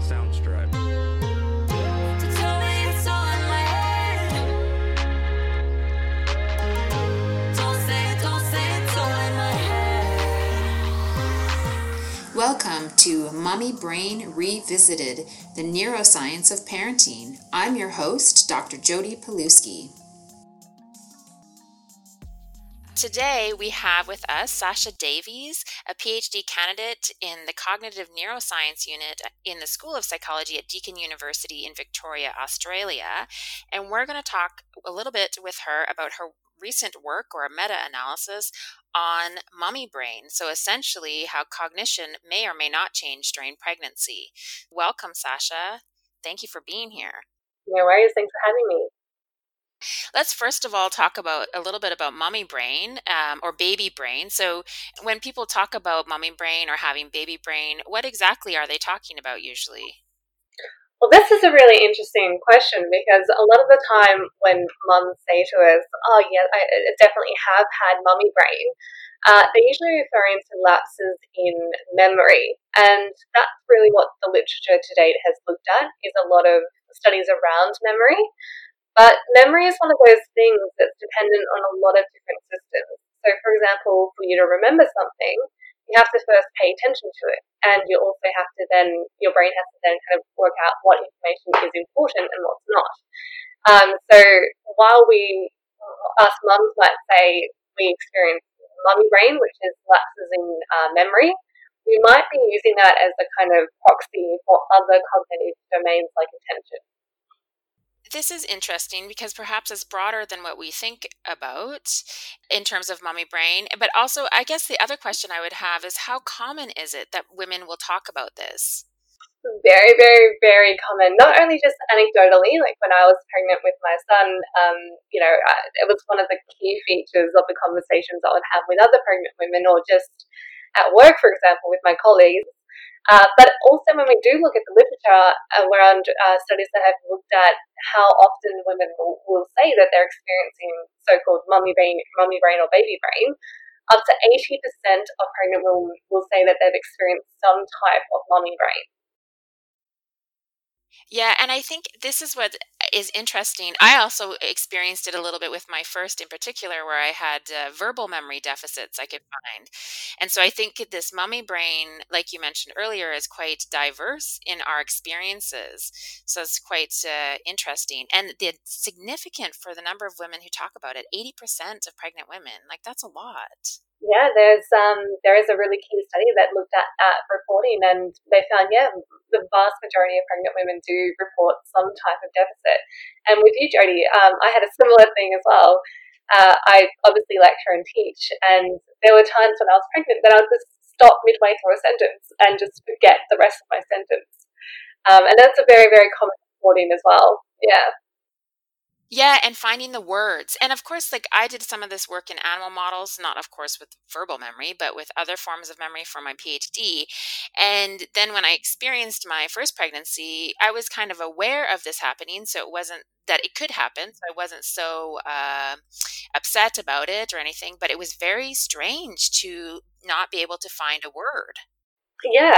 Soundstripe. Welcome to Mommy Brain Revisited, the neuroscience of parenting. I'm your host, Dr. Jody Paluski. Today we have with us Sasha Davies, a PhD candidate in the Cognitive Neuroscience Unit in the School of Psychology at Deakin University in Victoria, Australia. And we're going to talk a little bit with her about her recent work or a meta-analysis on mommy brain. So essentially how cognition may or may not change during pregnancy. Welcome, Sasha. Thank you for being here. No worries. Thanks for having me. Let's first of all talk about a little bit about mommy brain or baby brain. So when people talk about mommy brain or having baby brain, what exactly are they talking about usually? Well, this is a really interesting question because a lot of the time when mums say to us, oh, yeah, I definitely have had mummy brain, they're usually referring to lapses in memory. And that's really what the literature to date has looked at, is a lot of studies around memory. But memory is one of those things that's dependent on a lot of different systems. So, for example, for you to remember something, you have to first pay attention to it. And you also have to then, your brain has to then kind of work out what information is important and what's not. So while us mums might say we experience mummy brain, which is lapses in memory, we might be using that as a kind of proxy for other cognitive domains like attention. This is interesting because perhaps it's broader than what we think about in terms of mommy brain. But also, I guess the other question I would have is how common is it that women will talk about this? Very, very, very common. Not only just anecdotally, like when I was pregnant with my son, it was one of the key features of the conversations I would have with other pregnant women, or just at work, for example, with my colleagues. But also when we do look at the literature around studies that have looked at how often women will say that they're experiencing so-called mummy brain or baby brain, up to 80% of pregnant women will say that they've experienced some type of mummy brain. Yeah, and I think this is what is interesting. I also experienced it a little bit with my first in particular, where I had verbal memory deficits I could find. And so I think this mummy brain, like you mentioned earlier, is quite diverse in our experiences. So it's quite interesting. And the significant for the number of women who talk about it, 80% of pregnant women, like that's a lot. Yeah, there is a really key study that looked at reporting, and they found the vast majority of pregnant women do report some type of deficit. And with you, Jody, I had a similar thing as well. I obviously lecture and teach, and there were times when I was pregnant that I would just stop midway through a sentence and just forget the rest of my sentence. And that's a very, very common reporting as well. Yeah. Yeah, and finding the words. And of course, like I did some of this work in animal models, not of course with verbal memory, but with other forms of memory for my PhD. And then when I experienced my first pregnancy, I was kind of aware of this happening. So it wasn't that it could happen. So I wasn't so upset about it or anything, but it was very strange to not be able to find a word. Yeah,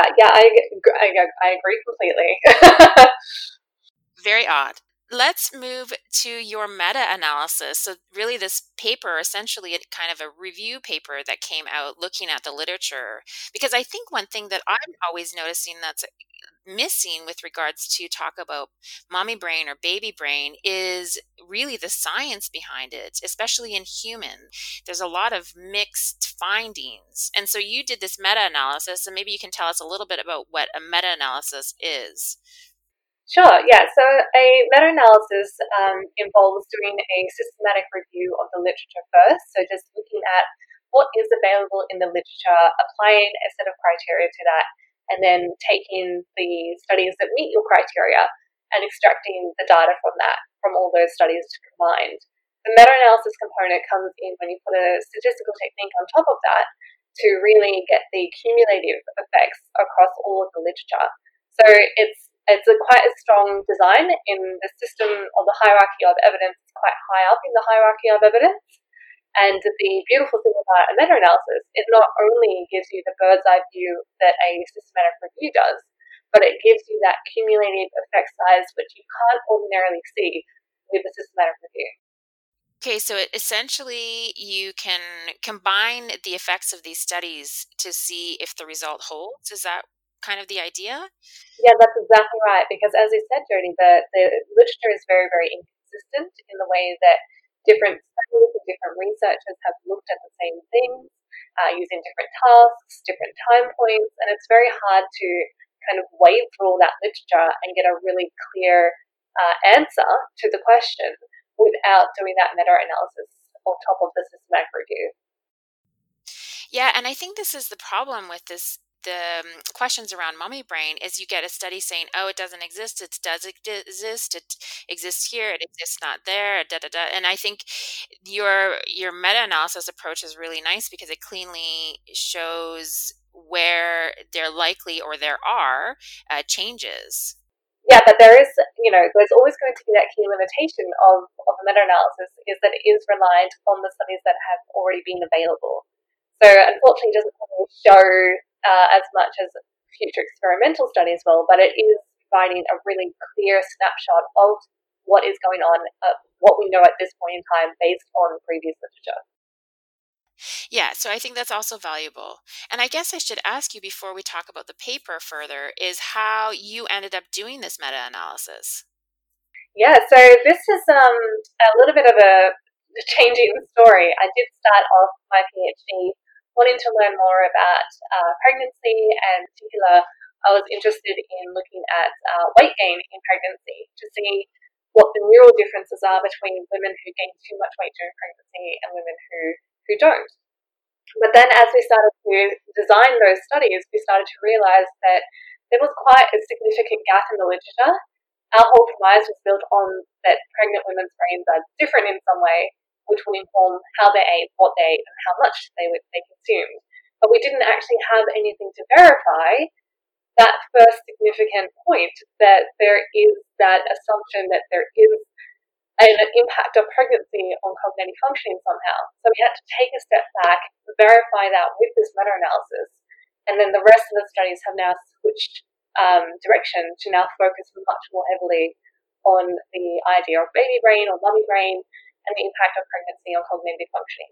I agree completely. Very odd. Let's move to your meta-analysis. So really this paper, essentially it kind of a review paper that came out looking at the literature. Because I think one thing that I'm always noticing that's missing with regards to talk about mommy brain or baby brain is really the science behind it, especially in human. There's a lot of mixed findings. And so you did this meta-analysis, and maybe you can tell us a little bit about what a meta-analysis is. Sure, yeah. So a meta-analysis involves doing a systematic review of the literature first. So just looking at what is available in the literature, applying a set of criteria to that, and then taking the studies that meet your criteria and extracting the data from that, from all those studies combined. The meta-analysis component comes in when you put a statistical technique on top of that to really get the cumulative effects across all of the literature. So it's quite a strong design in the system of the hierarchy of evidence. It's quite high up in the hierarchy of evidence. And the beautiful thing about a meta-analysis, it not only gives you the bird's eye view that a systematic review does, but it gives you that cumulative effect size which you can't ordinarily see with a systematic review. Okay, so essentially you can combine the effects of these studies to see if the result holds. Is that kind of the idea? Yeah, that's exactly right. Because as you said, Jody, the literature is very, very inconsistent in the way that different studies and different researchers have looked at the same things using different tasks, different time points, and it's very hard to kind of wade through all that literature and get a really clear answer to the question without doing that meta-analysis on top of the systematic review. Yeah, and I think this is the problem with the questions around mummy brain is you get a study saying, "Oh, it doesn't exist. It does exist. It exists here. It exists not there." Da da da. And I think your meta-analysis approach is really nice because it cleanly shows where there likely or there are changes. Yeah, but there is, there's always going to be that key limitation of a meta-analysis is that it is reliant on the studies that have already been available. So unfortunately, it doesn't really show as much as future experimental studies will, but it is providing a really clear snapshot of what is going on, what we know at this point in time based on previous literature. Yeah, so I think that's also valuable. And I guess I should ask you before we talk about the paper further is how you ended up doing this meta-analysis. Yeah, so this is a little bit of a changing story. I did start off my PhD wanting to learn more about pregnancy, and in particular, I was interested in looking at weight gain in pregnancy to see what the neural differences are between women who gain too much weight during pregnancy and women who don't. But then as we started to design those studies, we started to realize that there was quite a significant gap in the literature. Our whole premise was built on that pregnant women's brains are different in some way, which would inform how they ate, what they ate, and how much they consumed. But we didn't actually have anything to verify that first significant point that there is that assumption that there is an impact of pregnancy on cognitive functioning somehow. So we had to take a step back, verify that with this meta-analysis, and then the rest of the studies have now switched direction to now focus much more heavily on the idea of baby brain or mummy brain and the impact of pregnancy on cognitive functioning.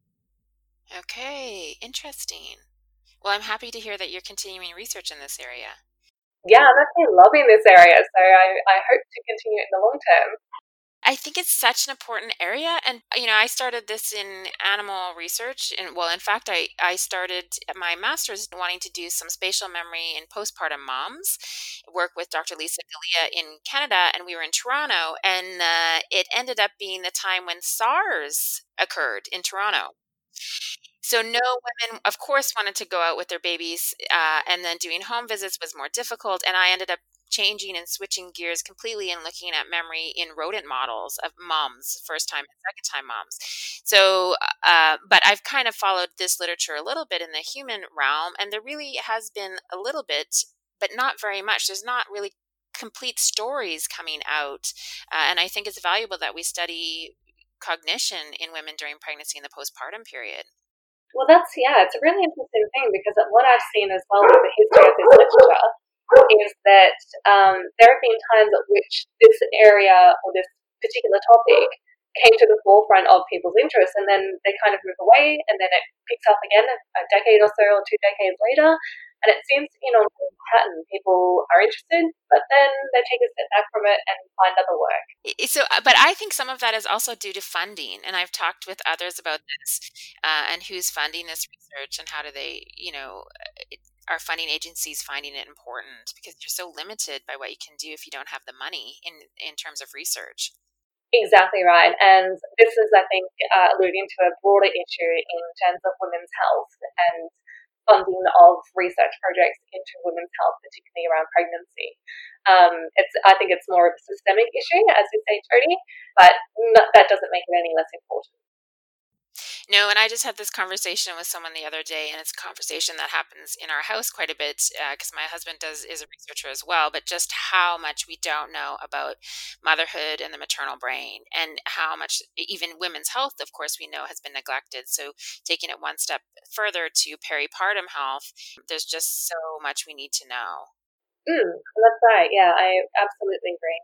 Okay, interesting. Well, I'm happy to hear that you're continuing research in this area. Yeah, I'm actually loving this area, so I hope to continue it in the long term. I think it's such an important area. And, I started this in animal research. And, well, in fact, I started my master's wanting to do some spatial memory in postpartum moms, work with Dr. Lisa Galea in Canada. And we were in Toronto. And it ended up being the time when SARS occurred in Toronto. So no women, of course, wanted to go out with their babies, and then doing home visits was more difficult. And I ended up changing and switching gears completely and looking at memory in rodent models of moms, first time and second time moms. So, but I've kind of followed this literature a little bit in the human realm, and there really has been a little bit, but not very much. There's not really complete stories coming out, and I think it's valuable that we study cognition in women during pregnancy and the postpartum period. Well, it's a really interesting thing because what I've seen as well with the history of this literature is that there have been times at which this area or this particular topic came to the forefront of people's interest, and then they kind of move away, and then it picks up again a decade or so or 2 decades later, and it seems to be an ongoing pattern. People are interested, but then they take a step back from it and find other work. But I think some of that is also due to funding, and I've talked with others about this, and who's funding this research, and how do they, are funding agencies finding it important because you're so limited by what you can do if you don't have the money in terms of research. Exactly right. And this is, I think, alluding to a broader issue in terms of women's health and funding of research projects into women's health, particularly around pregnancy. I think it's more of a systemic issue, as you say, Jody, but that doesn't make it any less important. No, and I just had this conversation with someone the other day, and it's a conversation that happens in our house quite a bit because my husband is a researcher as well. But just how much we don't know about motherhood and the maternal brain, and how much even women's health, of course, we know has been neglected. So taking it one step further to peripartum health, there's just so much we need to know. That's right. Yeah, I absolutely agree.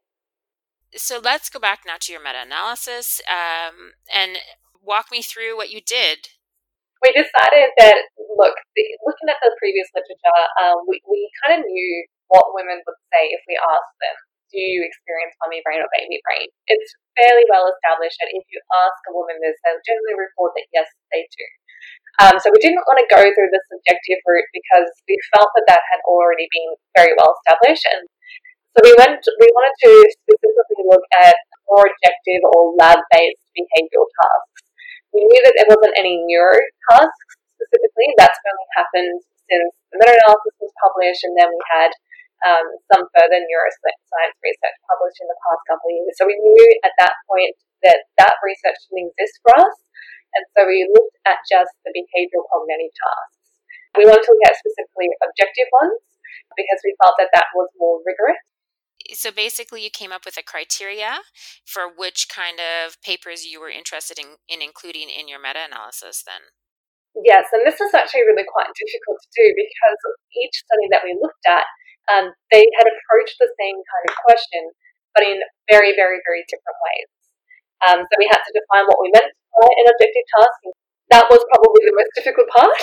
So let's go back now to your meta-analysis, and walk me through what you did. We decided that, look, looking at the previous literature, we kind of knew what women would say if we asked them, do you experience mummy brain or baby brain? It's fairly well established that if you ask a woman this, they'll generally report that yes, they do. So we didn't want to go through the subjective route because we felt that that had already been very well established, and so we wanted to specifically look at more objective or lab-based behavioral tasks. We knew that there wasn't any neuro tasks specifically. That's only happened since the meta-analysis was published, and then we had some further neuroscience research published in the past couple of years. So we knew at that point that that research didn't exist for us, and so we looked at just the behavioral cognitive tasks. We wanted to look at specifically objective ones because we felt that that was more rigorous. So basically, you came up with a criteria for which kind of papers you were interested in including in your meta-analysis then. Yes, and this was actually really quite difficult to do because each study that we looked at, they had approached the same kind of question, but in very, very, very different ways. So we had to define what we meant by an objective task. That was probably the most difficult part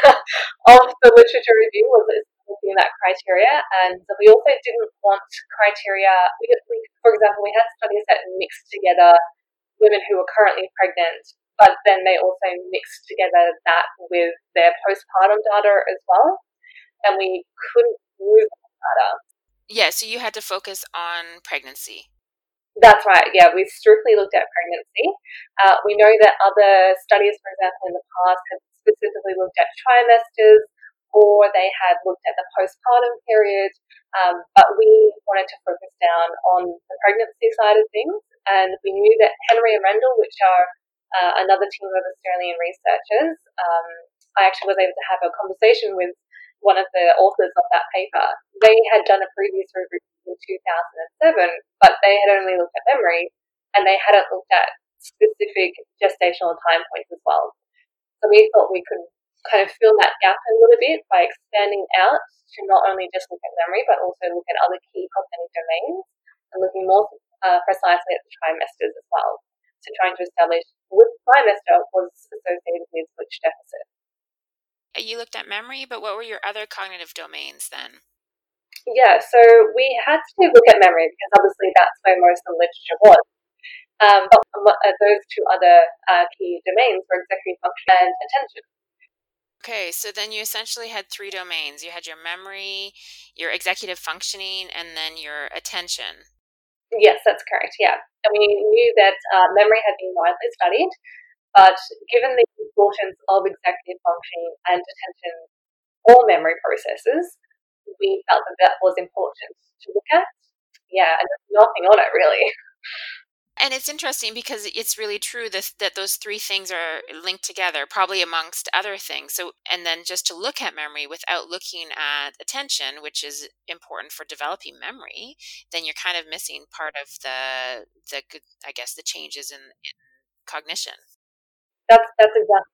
of the literature review, was looking at that criteria. And we also didn't want criteria. For example, we had studies that mixed together women who were currently pregnant, but then they also mixed together that with their postpartum data as well. And we couldn't move that data. Yeah, so you had to focus on pregnancy. That's right. Yeah, we strictly looked at pregnancy. We know that other studies, for example, in the past had specifically looked at trimesters, or they had looked at the postpartum period, but we wanted to focus down on the pregnancy side of things. And we knew that Henry and Rendell, which are another team of Australian researchers, I actually was able to have a conversation with one of the authors of that paper. They had done a previous review in 2007, but they had only looked at memory and they hadn't looked at specific gestational time points as well. So we thought we could kind of fill that gap a little bit by expanding out to not only just look at memory, but also look at other key cognitive domains and looking more precisely at the trimesters as well, to trying to establish which trimester was associated with which deficit. You looked at memory, but what were your other cognitive domains then? Yeah, so we had to look at memory because obviously that's where most of the literature was. But those two other key domains were executive function and attention. Okay, so then you essentially had three domains. You had your memory, your executive functioning, and then your attention. Yes, that's correct, yeah. And we knew that memory had been widely studied, but given the importance of executive functioning and attention or memory processes, we felt that that was important to look at. Yeah, and there's nothing on it really. And it's interesting because it's really true that those three things are linked together, probably amongst other things. So, and then just to look at memory without looking at attention, which is important for developing memory, then you're kind of missing part of I guess, the changes in cognition. That's exactly.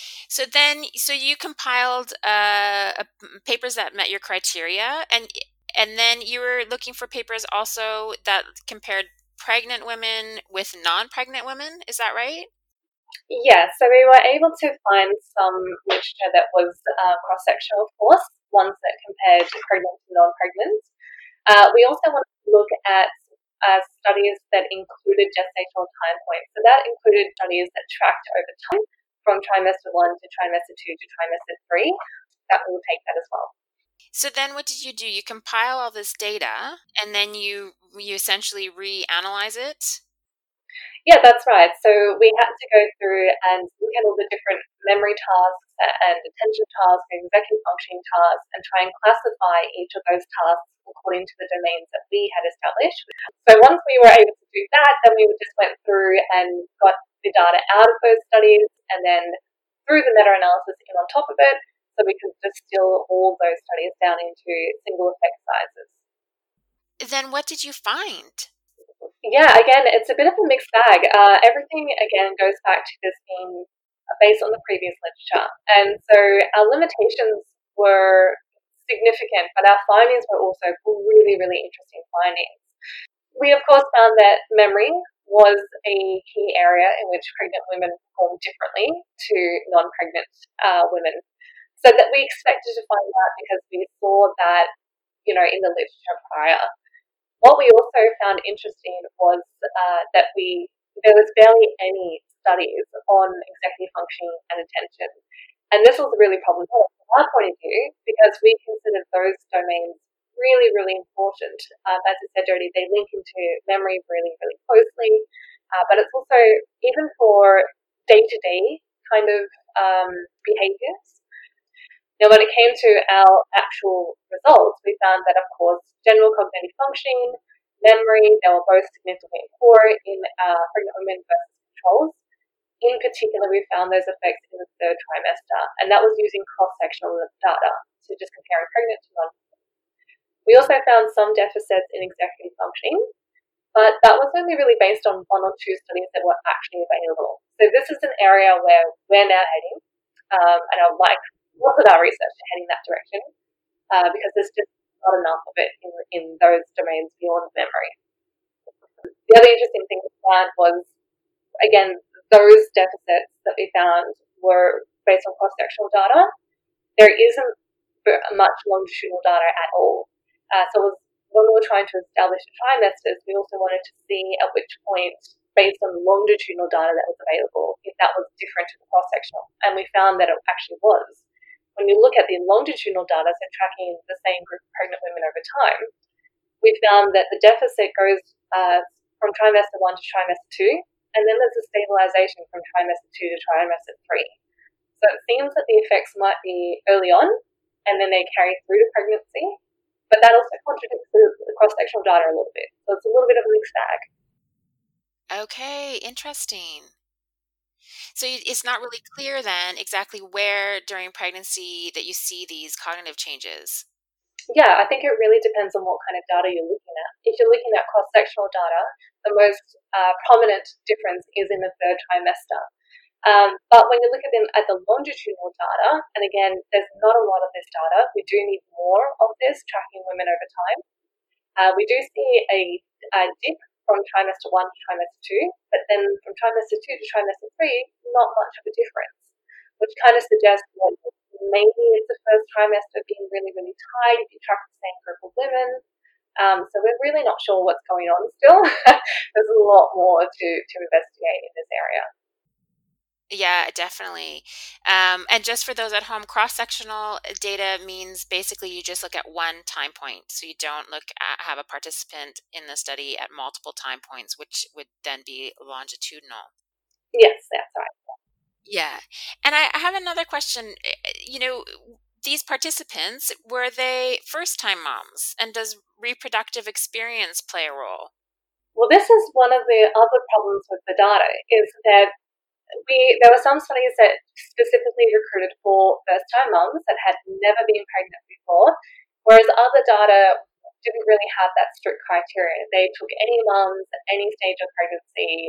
So you compiled papers that met your criteria, and then you were looking for papers also that compared pregnant women with non-pregnant women. Is that right? Yeah, so we were able to find some literature that was cross-sectional, of course, ones that compared pregnant to non-pregnant. We also wanted to look at studies that included gestational time points. So that included studies that tracked over time from trimester 1 to trimester 2 to trimester 3. That will take that as well. So then what did you do? You compile all this data and then you essentially reanalyze it? Yeah, that's right. So we had to go through and look at all the different memory tasks and attention tasks and executive functioning tasks and try and classify each of those tasks according to the domains that we had established. So once we were able to do that, then we just went through and got the data out of those studies and then through the meta-analysis in on top of it, so we could distill all those studies down into single effect sizes. Then what did you find? Yeah, again, it's a bit of a mixed bag. Everything, again, goes back to this being based on the previous literature. And so our limitations were significant, but our findings were also really, really interesting findings. We, of course, found that memory was a key area in which pregnant women perform differently to non-pregnant women. So that we expected to find that because we saw that, in the literature prior. What we also found interesting was that there was barely any studies on executive functioning and attention. And this was really problematic from our point of view because we considered those domains really, really important. As I said already, they link into memory really, really closely. But it's also, even for day-to-day kind of behaviors. Now, when it came to our actual results, we found that, of course, general cognitive functioning, memory, they were both significantly poor in pregnant women versus controls. In particular, we found those effects in the third trimester, and that was using cross-sectional data, so just comparing pregnant to non-pregnant. We also found some deficits in executive functioning, but that was only really based on one or two studies that were actually available. So this is an area where we're now heading, and I would like lots of our research heading that direction because there's just not enough of it in those domains beyond memory. The other interesting thing we found was, again, those deficits that we found were based on cross-sectional data. There isn't much longitudinal data at all. So when we were trying to establish the trimesters, we also wanted to see at which point, based on longitudinal data that was available, if that was different to the cross-sectional. And we found that it actually was. When you look at the longitudinal data, so tracking the same group of pregnant women over time, we found that the deficit goes from trimester 1 to trimester 2, and then there's a stabilization from trimester 2 to trimester 3. So it seems that the effects might be early on, and then they carry through to pregnancy, but that also contradicts the cross-sectional data a little bit. So it's a little bit of a mixed bag. Okay, interesting. So it's not really clear then exactly where during pregnancy that you see these cognitive changes. Yeah, I think it really depends on what kind of data you're looking at. If you're looking at cross-sectional data, the most prominent difference is in the third trimester. But when you look at the longitudinal data, and again, there's not a lot of this data, we do need more of this tracking women over time. We do see a dip from trimester 1 to trimester 2, but then from trimester 2 to trimester 3, not much of a difference, which kind of suggests that maybe it's the first trimester being really, really tight if you track the same group of women. So we're really not sure what's going on still. There's a lot more to investigate in this area. Yeah, definitely. And just for those at home, cross-sectional data means basically you just look at one time point. So you don't have a participant in the study at multiple time points, which would then be longitudinal. Yes, that's right. Yeah. And I have another question. These participants, were they first-time moms? And does reproductive experience play a role? Well, this is one of the other problems with the data, is that there were some studies that specifically recruited for first-time moms that had never been pregnant before, whereas other data didn't really have that strict criteria. They took any moms at any stage of pregnancy.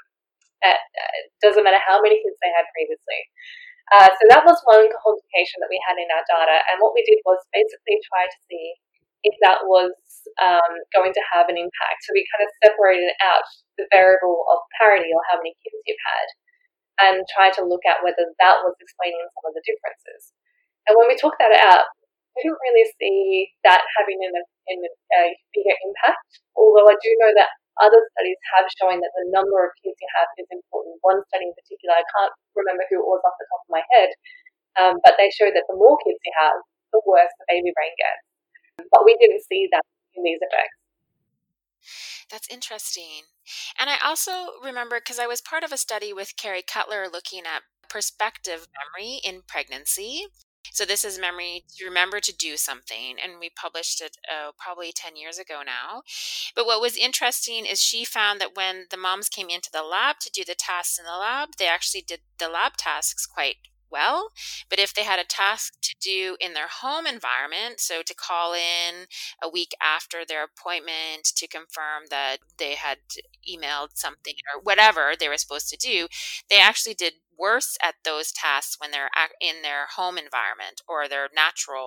It doesn't matter how many kids they had previously. So that was one complication that we had in our data, and what we did was basically try to see if that was going to have an impact. So we kind of separated out the variable of parity, or how many kids you've had, and try to look at whether that was explaining some of the differences. And when we took that out, we didn't really see that having a bigger impact, although I do know that other studies have shown that the number of kids you have is important. One study in particular, I can't remember who it was off the top of my head, but they showed that the more kids you have, the worse the baby brain gets. But we didn't see that in these effects. That's interesting. And I also remember, because I was part of a study with Carrie Cutler looking at perspective memory in pregnancy. So this is memory to remember to do something. And we published it probably 10 years ago now. But what was interesting is she found that when the moms came into the lab to do the tasks in the lab, they actually did the lab tasks quite well. But if they had a task to do in their home environment, so to call in a week after their appointment to confirm that they had emailed something or whatever they were supposed to do, they actually did worse at those tasks when they're in their home environment or their natural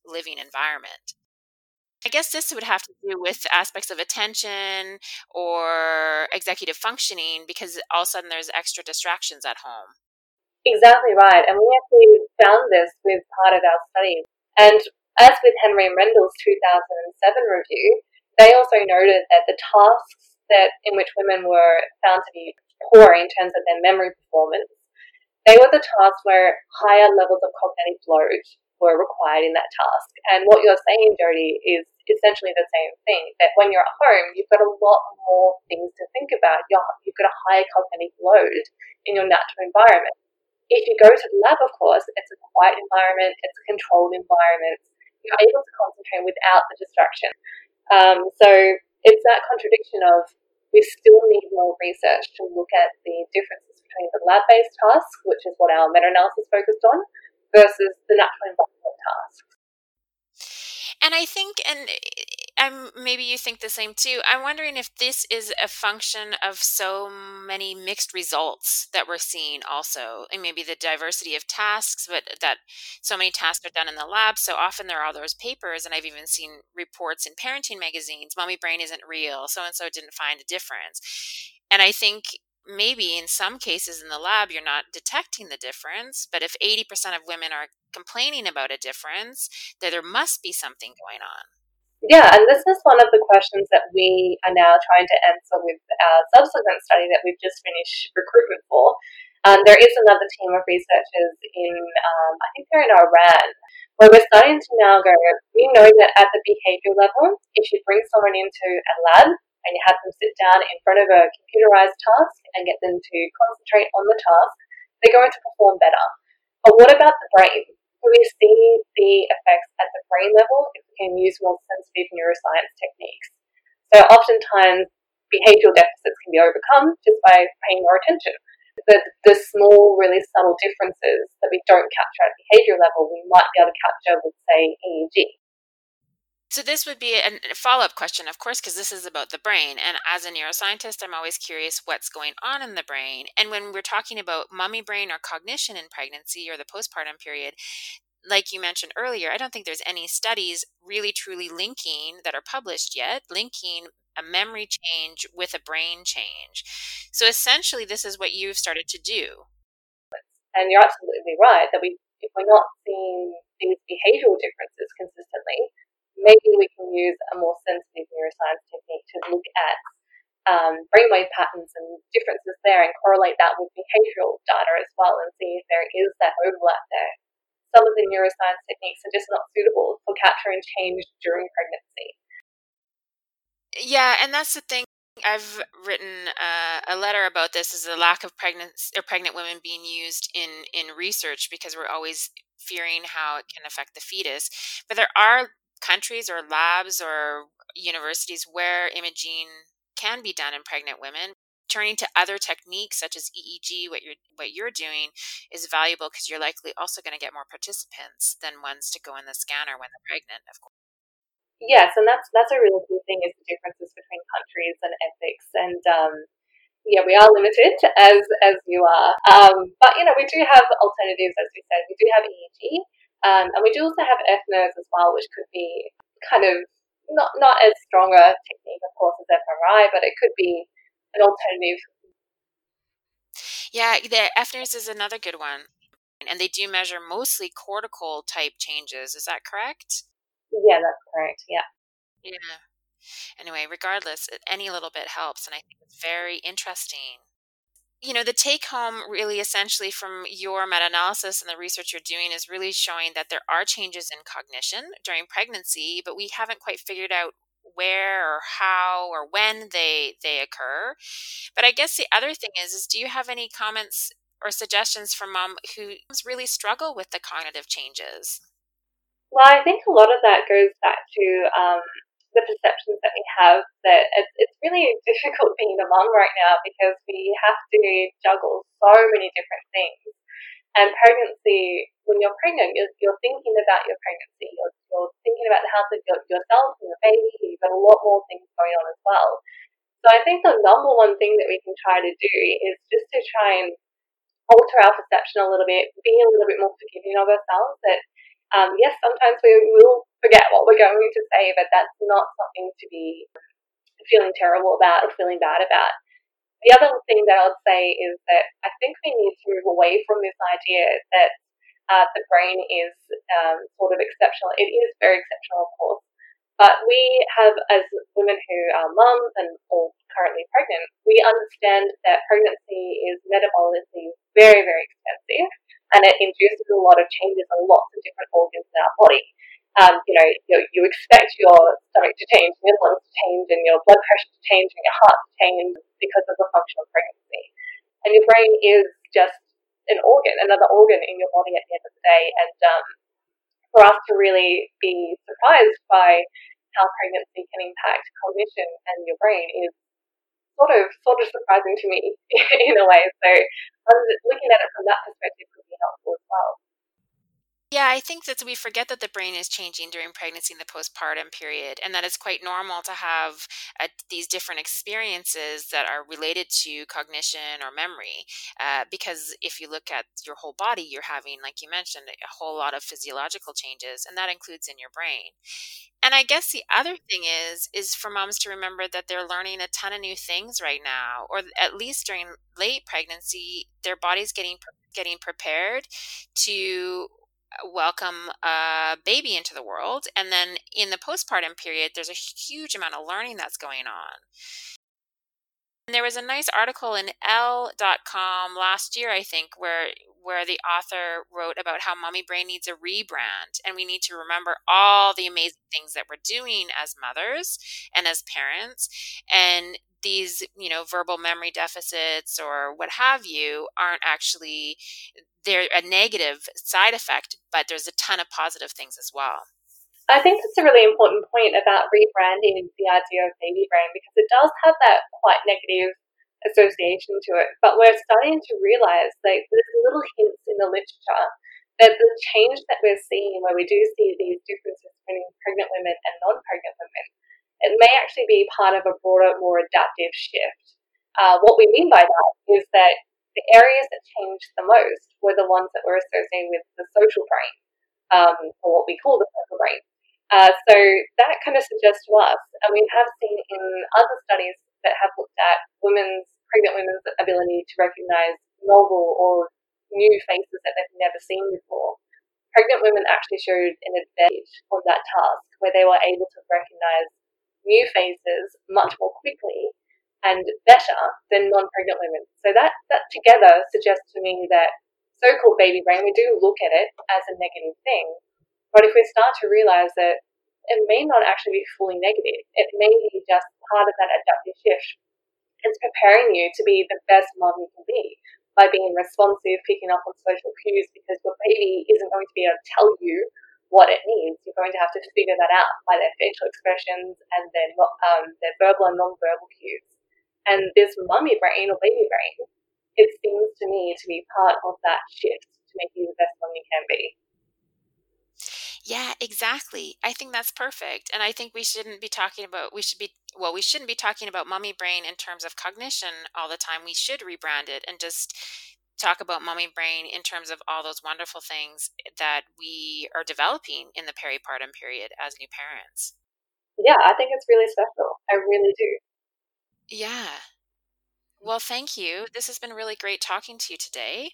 living environment. I guess this would have to do with aspects of attention or executive functioning because all of a sudden there's extra distractions at home. Exactly right. And we actually found this with part of our study. And as with Henry and Rendell's 2007 review, they also noted that the tasks in which women were found to be poor in terms of their memory performance, they were the tasks where higher levels of cognitive load were required in that task. And what you're saying, Jody, is essentially the same thing, that when you're at home, you've got a lot more things to think about. You've got a higher cognitive load in your natural environment. If you go to the lab, of course, it's a quiet environment, it's a controlled environment. You're able to concentrate without the distraction. So it's that contradiction of we still need more research to look at the differences between the lab-based tasks, which is what our meta-analysis focused on, versus the natural environment tasks. And I think, and maybe you think the same too, I'm wondering if this is a function of so many mixed results that we're seeing also, and maybe the diversity of tasks, but that so many tasks are done in the lab. So often there are all those papers, and I've even seen reports in parenting magazines, mommy brain isn't real, so-and-so didn't find a difference. And I think maybe in some cases in the lab, you're not detecting the difference, but if 80% of women are complaining about a difference, there must be something going on. Yeah, and this is one of the questions that we are now trying to answer with our subsequent study that we've just finished recruitment for. There is another team of researchers in, I think they're in Iran, where we're starting to now go, we know that at the behavioural level, if you bring someone into a lab and you have them sit down in front of a computerized task and get them to concentrate on the task, they're going to perform better. But what about the brain? We see the effects at the brain level if we can use more sensitive neuroscience techniques. So oftentimes behavioural deficits can be overcome just by paying more attention. The small, really subtle differences that we don't capture at behavioural level, we might be able to capture with, say, EEG. So this would be a follow-up question, of course, because this is about the brain. And as a neuroscientist, I'm always curious what's going on in the brain. And when we're talking about mommy brain or cognition in pregnancy or the postpartum period, like you mentioned earlier, I don't think there's any studies really truly linking that are published yet, linking a memory change with a brain change. So essentially, this is what you've started to do. And you're absolutely right that if we're not seeing these behavioural differences consistently, maybe we can use a more sensitive neuroscience technique to look at brainwave patterns and differences there and correlate that with behavioural data as well and see if there is that overlap there. Some of the neuroscience techniques are just not suitable for capturing change during pregnancy. Yeah, and that's the thing. I've written a letter about this is the lack of pregnant women being used in research because we're always fearing how it can affect the fetus. But there are countries or labs or universities where imaging can be done in pregnant women. Turning to other techniques such as EEG, what you're doing, is valuable because you're likely also going to get more participants than ones to go in the scanner when they're pregnant, of course. Yes, and that's a really key thing is the differences between countries and ethics. And yeah, we are limited as you are, but we do have alternatives, as we said. We do have EEG, and we do also have FNIRS as well, which could be kind of not as strong a technique, of course, as fMRI, but it could be an alternative. Yeah, the FNIRS is another good one. And they do measure mostly cortical type changes. Is that correct? Yeah, that's correct. Yeah. Yeah. Anyway, regardless, any little bit helps. And I think it's very interesting. The take home really essentially from your meta analysis and the research you're doing is really showing that there are changes in cognition during pregnancy, but we haven't quite figured out where or how or when they occur. But I guess the other thing is do you have any comments or suggestions for mom who really struggle with the cognitive changes? Well, I think a lot of that goes back to the perceptions that we have that it's really difficult being a mum right now because we have to juggle so many different things. And pregnancy, when you're pregnant, you're thinking about your pregnancy. You're thinking about the health of yourself and your baby. You've got a lot more things going on as well. So I think the number one thing that we can try to do is just to try and alter our perception a little bit, be a little bit more forgiving of ourselves. That Yes, sometimes we will forget what we're going to say, but that's not something to be feeling terrible about or feeling bad about. The other thing that I would say is that I think we need to move away from this idea that the brain is sort of exceptional. It is very exceptional, of course, but we have, as women who are mums and or currently pregnant, we understand that pregnancy is metabolically very, very expensive, and it induces a lot of changes in lots of different organs in our body. You expect your stomach to change, your lungs to change, and your blood pressure to change, and your heart to change because of the function of pregnancy. And your brain is just another organ in your body at the end of the day. And for us to really be surprised by how pregnancy can impact cognition and your brain is sort of surprising to me in a way. So looking at it from that perspective could be helpful as well. Yeah, I think that we forget that the brain is changing during pregnancy and the postpartum period, and that it's quite normal to have these different experiences that are related to cognition or memory. Because if you look at your whole body, you're having, like you mentioned, a whole lot of physiological changes, and that includes in your brain. And I guess the other thing is for moms to remember that they're learning a ton of new things right now, or at least during late pregnancy, their body's getting prepared to welcome a baby into the world. And then in the postpartum period, there's a huge amount of learning that's going on. And there was a nice article in Elle.com last year, I think, where the author wrote about how Mommy Brain needs a rebrand, and we need to remember all the amazing things that we're doing as mothers and as parents. And these, verbal memory deficits or what have you aren't actually, they're a negative side effect, but there's a ton of positive things as well. I think that's a really important point about rebranding the idea of baby brain, because it does have that quite negative association to it. But we're starting to realize that there's little hints in the literature that the change that we're seeing, where we do see these differences between pregnant women and non-pregnant women, it may actually be part of a broader, more adaptive shift. What we mean by that is that the areas that changed the most were the ones that were associated with the social brain, or what we call the social brain. So that kind of suggests to us, and we have seen in other studies that have looked at pregnant women's ability to recognize novel or new faces that they've never seen before. Pregnant women actually showed an advantage on that task, where they were able to recognize new faces much more quickly and better than non-pregnant women. So that together suggests to me that so-called baby brain, we do look at it as a negative thing. But if we start to realize that it may not actually be fully negative, it may be just part of that adaptive shift. It's preparing you to be the best mom you can be by being responsive, picking up on social cues, because your baby isn't going to be able to tell you what it needs. You're going to have to figure that out by their facial expressions and their verbal and non-verbal cues. And this mummy brain or baby brain, it seems to me to be part of that shift to make you the best mom you can be. Yeah, exactly. I think that's perfect. And I think we shouldn't be talking about mommy brain in terms of cognition all the time. We should rebrand it and just talk about mommy brain in terms of all those wonderful things that we are developing in the peripartum period as new parents. Yeah, I think it's really special. I really do. Yeah. Well, thank you. This has been really great talking to you today.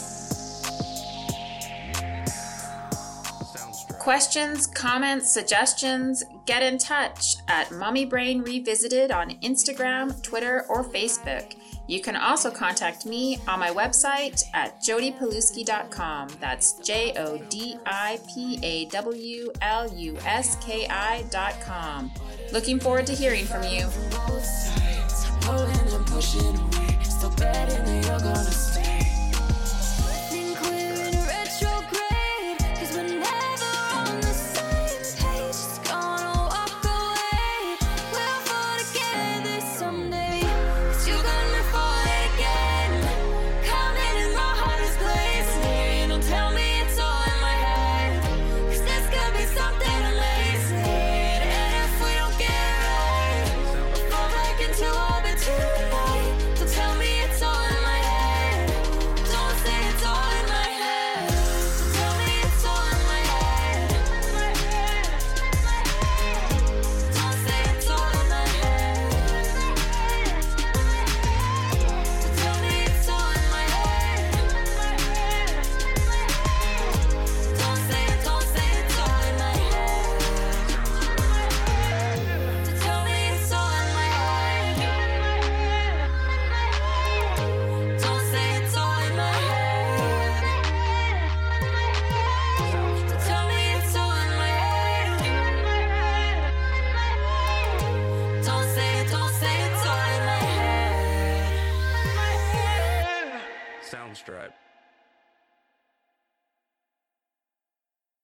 Questions, comments, suggestions, get in touch at Mommy Brain Revisited on Instagram, Twitter, or Facebook. You can also contact me on my website at jodipawluski.com. That's JODIPAWLUSKI.com. Looking forward to hearing from you.